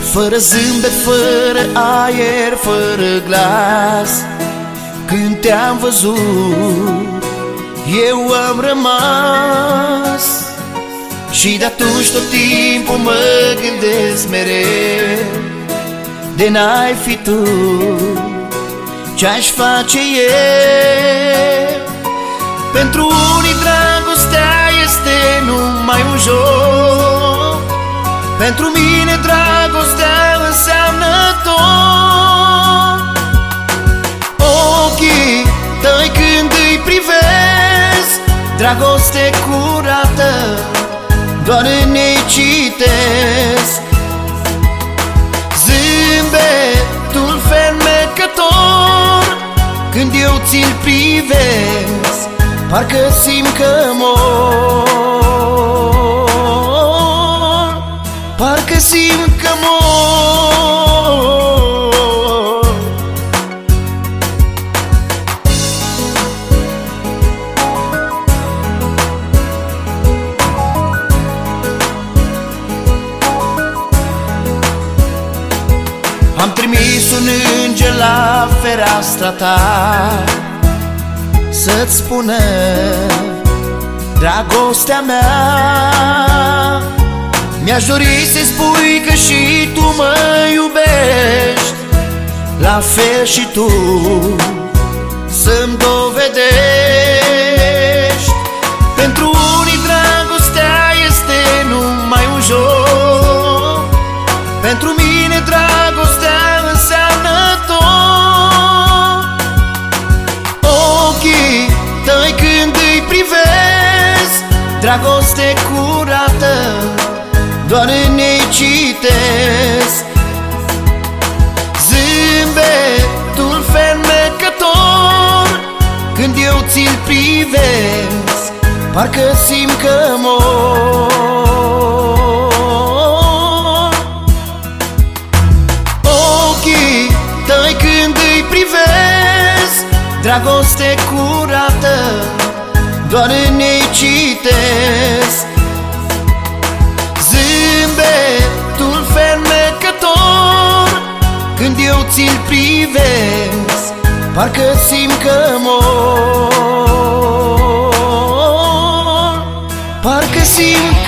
Fără zâmbet, fără aer, fără glas. Când te-am văzut, eu am rămas. Și de atunci tot timpul mă gândesc mereu, de n-ai fi tu, ce-aș face eu? Pentru unii dragostea este numai un joc, pentru mine dragostea înseamnă tot. Ochii tăi când îi privesc, dragoste curată, doar în ei citesc. Zâmbetul fermecător, când eu ți-l privesc, parcă simt că mor, parcă simt că mor. Am trimis un înger la fereastra ta să-ți spună dragostea mea. Mi-aș dori să-i spui că și tu mă iubești, la fel și tu să-mi dovedești. Pentru unii dragostea este numai un joc, pentru mine dragostea înseamnă tot. Ochii tăi când îi privesc, dragoste curată, doar în ei citesc. Zâmbetul fermecător, când eu ți-l privesc, parcă simt că mor. Ochii tăi când îi privesc, dragoste curată, doar în ei citesc. Zâmbetul fermecător, când eu ți-l privesc, parcă simt că mor, parcă simt